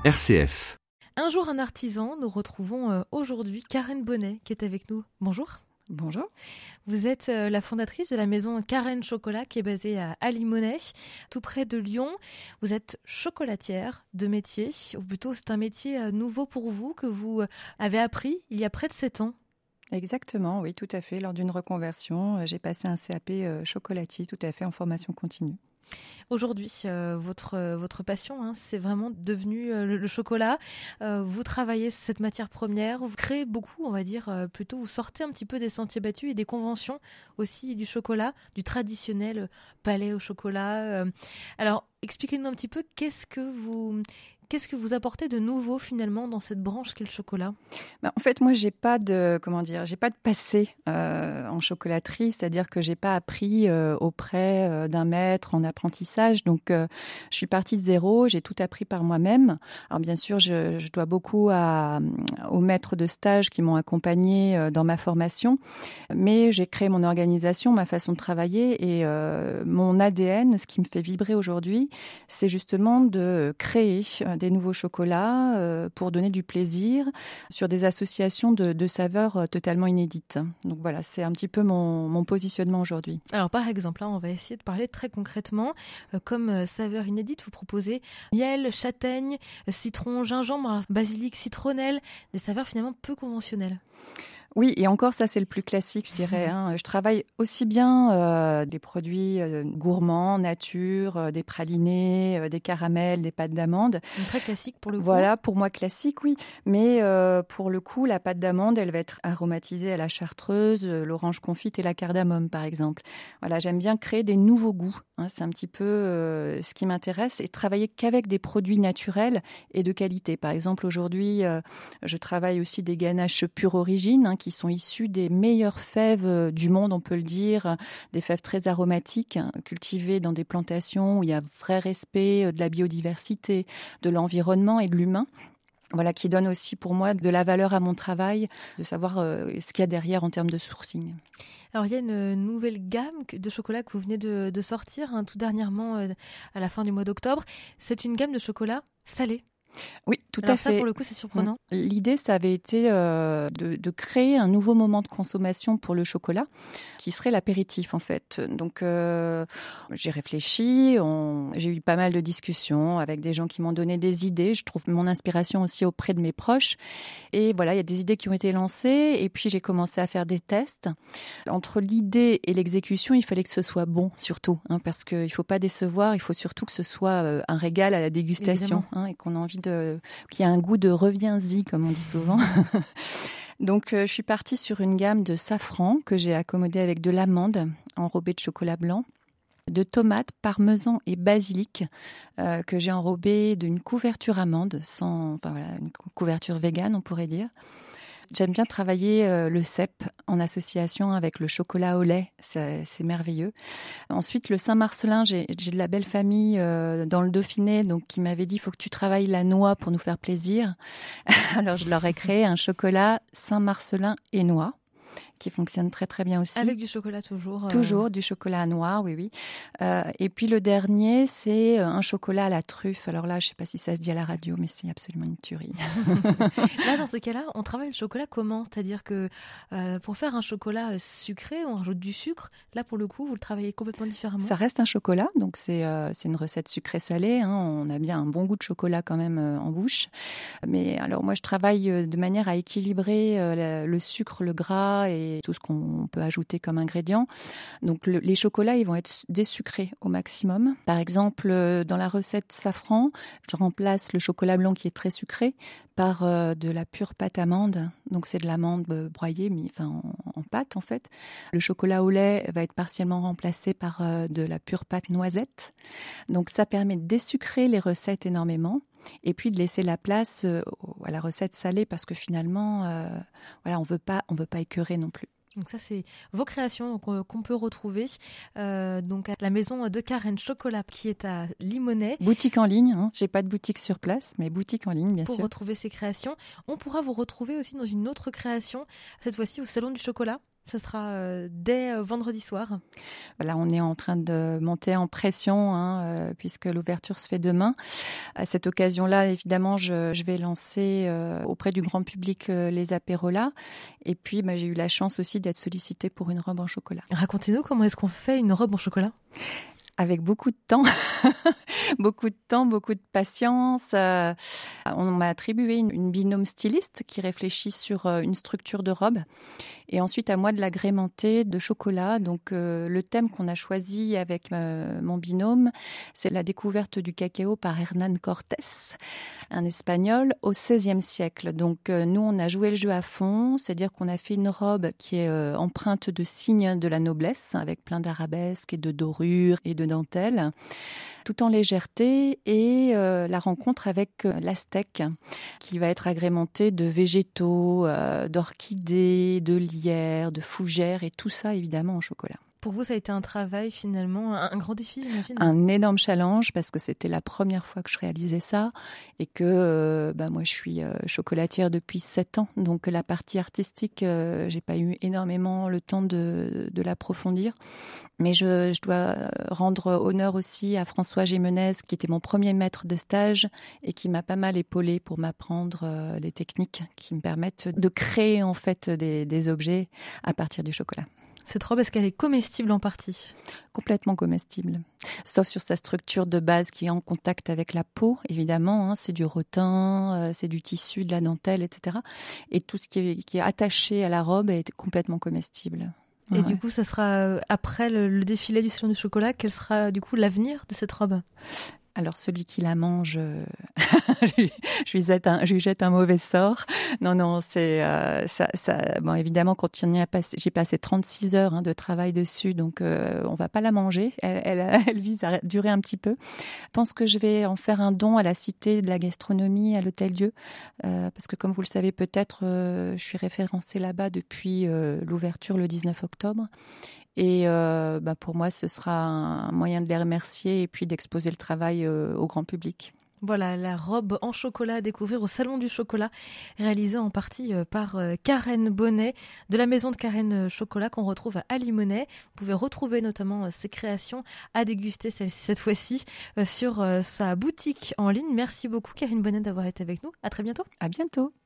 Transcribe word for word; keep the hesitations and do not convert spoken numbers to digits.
R C F. Un jour un artisan, nous retrouvons euh, aujourd'hui Karen Bonnet qui est avec nous. Bonjour. Bonjour. Vous êtes euh, la fondatrice de la maison Karen Chocolat qui est basée à, à Limonest, tout près de Lyon. Vous êtes chocolatière de métier, ou plutôt c'est un métier euh, nouveau pour vous que vous euh, avez appris il y a près de sept ans. Exactement, oui, tout à fait. Lors d'une reconversion, j'ai passé un C A P euh, chocolatier, tout à fait en formation continue. Aujourd'hui, euh, votre, euh, votre passion, hein, c'est vraiment devenu euh, le, le chocolat. Euh, vous travaillez sur cette matière première, vous créez beaucoup, on va dire, euh, plutôt vous sortez un petit peu des sentiers battus et des conventions aussi du chocolat, du traditionnel palais au chocolat. Euh. Alors, expliquez-nous un petit peu, qu'est-ce que vous... Qu'est-ce que vous apportez de nouveau finalement dans cette branche qu'est le chocolat ? Ben, en fait, moi, j'ai pas de comment dire, j'ai pas de passé euh, en chocolaterie, c'est-à-dire que j'ai pas appris euh, auprès euh, d'un maître en apprentissage. Donc, euh, je suis partie de zéro, j'ai tout appris par moi-même. Alors, bien sûr, je, je dois beaucoup à, aux maîtres de stage qui m'ont accompagnée euh, dans ma formation, mais j'ai créé mon organisation, ma façon de travailler et euh, mon A D N. Ce qui me fait vibrer aujourd'hui, c'est justement de créer des nouveaux chocolats euh, pour donner du plaisir sur des associations de, de saveurs euh, totalement inédites. Donc voilà, c'est un petit peu mon, mon positionnement aujourd'hui. Alors par exemple, là, on va essayer de parler très concrètement. Euh, comme euh, saveur inédite, vous proposez miel, châtaigne, citron, gingembre, alors, basilic, citronnelle, des saveurs finalement peu conventionnelles. Oui, et encore, ça, c'est le plus classique, je dirais. Hein. Je travaille aussi bien euh, des produits euh, gourmands, nature, euh, des pralinés, euh, des caramels, des pâtes d'amande. Donc, très classique pour le coup. Voilà, pour moi, classique, oui. Mais euh, pour le coup, la pâte d'amande, elle va être aromatisée à la chartreuse, euh, l'orange confite et la cardamome, par exemple. Voilà, j'aime bien créer des nouveaux goûts. Hein. C'est un petit peu euh, ce qui m'intéresse, et travailler qu'avec des produits naturels et de qualité. Par exemple, aujourd'hui, euh, je travaille aussi des ganaches pure origine, hein, qui sont issus des meilleures fèves du monde, on peut le dire, des fèves très aromatiques, cultivées dans des plantations où il y a vrai respect de la biodiversité, de l'environnement et de l'humain. Voilà, qui donne aussi pour moi de la valeur à mon travail, de savoir euh, ce qu'il y a derrière en termes de sourcing. Alors il y a une nouvelle gamme de chocolat que vous venez de, de sortir, hein, tout dernièrement euh, à la fin du mois d'octobre. C'est une gamme de chocolat salé. Oui, tout Alors à ça, fait. pour le coup, c'est surprenant. L'idée, ça avait été euh, de, de créer un nouveau moment de consommation pour le chocolat, qui serait l'apéritif, en fait. Donc, euh, j'ai réfléchi, on, j'ai eu pas mal de discussions avec des gens qui m'ont donné des idées. Je trouve mon inspiration aussi auprès de mes proches. Et voilà, il y a des idées qui ont été lancées. Et puis, j'ai commencé à faire des tests. Entre l'idée et l'exécution, il fallait que ce soit bon, surtout, hein, parce qu'il ne faut pas décevoir. Il faut surtout que ce soit un régal à la dégustation, hein, et qu'on a envie de... qu'il y a un goût de reviens-y, comme on dit souvent. Donc, euh, je suis partie sur une gamme de safran que j'ai accommodée avec de l'amande enrobée de chocolat blanc, de tomates, parmesan et basilic euh, que j'ai enrobée d'une couverture amande, sans, enfin voilà, une couverture végane, on pourrait dire. J'aime bien travailler euh, le cèpe en association avec le chocolat au lait, c'est, c'est merveilleux. Ensuite, le Saint-Marcellin, j'ai, j'ai de la belle famille euh, dans le Dauphiné, donc qui m'avait dit il faut que tu travailles la noix pour nous faire plaisir. Alors je leur ai créé un chocolat Saint-Marcellin et noix, qui fonctionne très très bien aussi. Avec du chocolat toujours euh... Toujours, du chocolat noir, oui, oui. Euh, et puis le dernier, c'est un chocolat à la truffe. Alors là, je ne sais pas si ça se dit à la radio, mais c'est absolument une tuerie. Là, dans ce cas-là, on travaille le chocolat comment ? C'est-à-dire que euh, pour faire un chocolat sucré, on rajoute du sucre. Là, pour le coup, vous le travaillez complètement différemment. Ça reste un chocolat, donc c'est, euh, c'est une recette sucrée-salée. Hein. On a bien un bon goût de chocolat quand même euh, en bouche. Mais alors moi, je travaille euh, de manière à équilibrer euh, le sucre, le gras et tout ce qu'on on peut ajouter comme ingrédients. Donc le, les chocolats, ils vont être désucrés au maximum. Par exemple, dans la recette safran, je remplace le chocolat blanc qui est très sucré par euh, de la pure pâte amande. Donc c'est de l'amande broyée, mais enfin en, en pâte en fait. Le chocolat au lait va être partiellement remplacé par euh, de la pure pâte noisette. Donc ça permet de désucrer les recettes énormément. Et puis de laisser la place euh, à la recette salée parce que finalement, euh, voilà, on veut pas, on veut pas écœurer non plus. Donc ça, c'est vos créations qu'on peut retrouver euh, donc à la maison de Karen Chocolat qui est à Limonest. Boutique en ligne, hein. J'ai pas de boutique sur place, mais boutique en ligne, bien Pour sûr. Pour retrouver ces créations. On pourra vous retrouver aussi dans une autre création, cette fois-ci au Salon du Chocolat. Ce sera euh, dès euh, vendredi soir. Là, on est en train de monter en pression, hein, euh, puisque l'ouverture se fait demain. À cette occasion-là, évidemment, je, je vais lancer euh, auprès du grand public euh, les apérolas. Et puis, bah, j'ai eu la chance aussi d'être sollicitée pour une robe en chocolat. Racontez-nous comment est-ce qu'on fait une robe en chocolat ? Avec beaucoup de temps, beaucoup de temps, beaucoup de patience. Euh, on m'a attribué une, une binôme styliste qui réfléchit sur euh, une structure de robe. Et ensuite, à moi de l'agrémenter de chocolat. Donc, euh, le thème qu'on a choisi avec euh, mon binôme, c'est la découverte du cacao par Hernán Cortés, un Espagnol au seizième siècle. Donc, euh, nous, on a joué le jeu à fond. C'est-à-dire qu'on a fait une robe qui est euh, empreinte de signes de la noblesse, avec plein d'arabesques et de dorures et de dentelles, tout en légèreté, et euh, la rencontre avec euh, l'aztèque, qui va être agrémentée de végétaux, euh, d'orchidées, de lierre, de fougères, et tout ça évidemment en chocolat. Pour vous, ça a été un travail finalement, un, un grand défi, j'imagine. Un énorme challenge parce que c'était la première fois que je réalisais ça et que euh, bah, moi je suis euh, chocolatière depuis sept ans, donc la partie artistique, euh, j'ai pas eu énormément le temps de, de l'approfondir. Mais je, je dois rendre honneur aussi à François Gémenez, qui était mon premier maître de stage et qui m'a pas mal épaulée pour m'apprendre euh, les techniques qui me permettent de créer en fait des, des objets à partir du chocolat. Cette robe, est-ce qu'elle est comestible en partie ? Complètement comestible, sauf sur sa structure de base qui est en contact avec la peau, évidemment. Hein, c'est du rotin, euh, c'est du tissu, de la dentelle, et cetera. Et tout ce qui est, qui est attaché à la robe est complètement comestible. Et ouais. Du coup, ça sera après le, le défilé du Salon du chocolat, quel sera du coup l'avenir de cette robe ? Alors, celui qui la mange, je, lui jette un, je lui jette un mauvais sort. Non, non, c'est euh, ça, ça. Bon, évidemment, quand on y a passé, j'ai passé trente-six heures hein, de travail dessus, donc euh, on va pas la manger. Elle, elle, elle vise à durer un petit peu. Je pense que je vais en faire un don à la Cité de la Gastronomie, à l'Hôtel Dieu, euh, parce que comme vous le savez peut-être, euh, je suis référencée là-bas depuis euh, l'ouverture le dix-neuf octobre. Et euh, bah pour moi, ce sera un moyen de les remercier et puis d'exposer le travail euh, au grand public. Voilà, la robe en chocolat à découvrir au Salon du chocolat, réalisée en partie par Karen Bonnet, de la maison de Karen Chocolat qu'on retrouve à Limonest. Vous pouvez retrouver notamment ses créations à déguster cette fois-ci sur sa boutique en ligne. Merci beaucoup Karine Bonnet d'avoir été avec nous. À très bientôt. À bientôt.